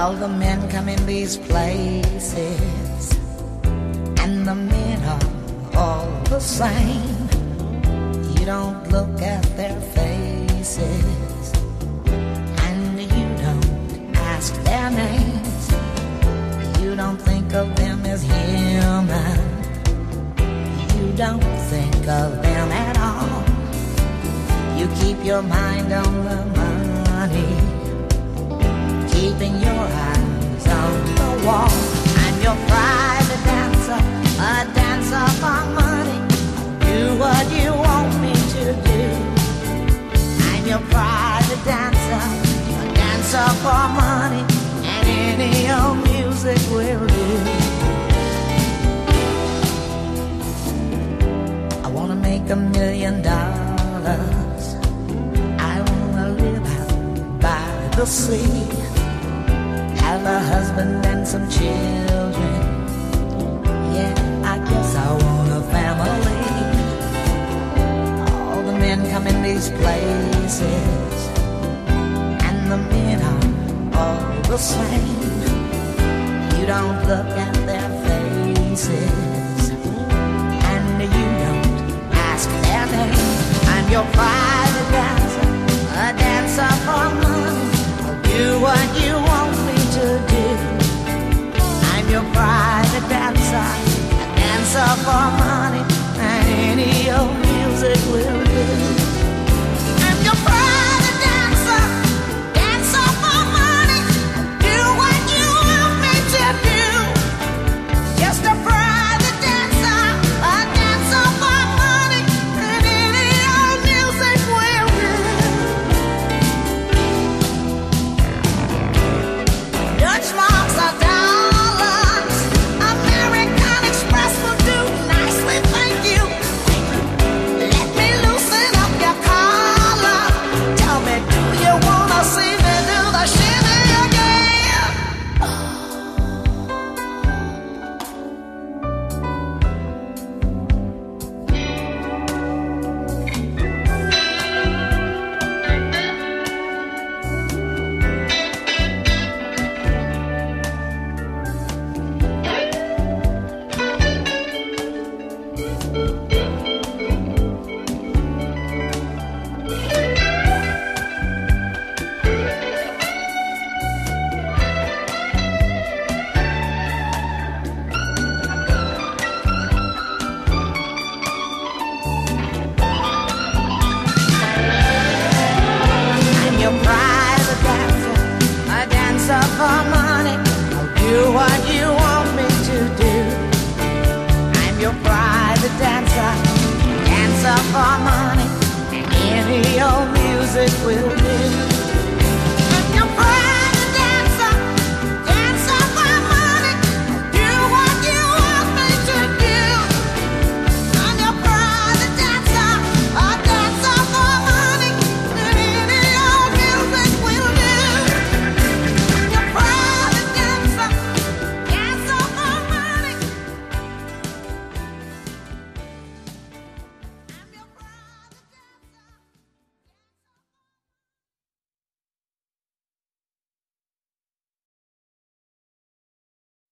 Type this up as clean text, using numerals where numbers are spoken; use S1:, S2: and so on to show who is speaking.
S1: All the men come in these places, and the men are all the same. You don't look at their faces, and you don't ask their names. You don't think of them as human. You don't think of them at all. You keep your mind on the money, keeping your eyes on the wall. I'm your private dancer, a dancer for money. Do what you want me to do. I'm your private dancer, a dancer for money, and any old music will do. I wanna make $1 million. I wanna live out by the sea, have a husband and some children. Yeah, I guess I want a family. All the men come in these places, and the men are all the same. You don't look at their faces, and you don't ask their name. I'm your private dancer, a dancer for money. I'll do what you want me to do. I'm your private dancer, a dancer for money, and any old music will do. I'm your private dancer, dancer for money. I'll do what you want me to do. Just a private dancer, a dancer for money, and any old music will do. Dutch marks are dollars, American Express will do nicely, thank you. Let me loosen up your collar. Tell me, do you wanna see me do the shimmy again? I'm your private dancer, a dancer for money. I'll do what you want me to do. I'm your private dancer, dancer for money, and any old music will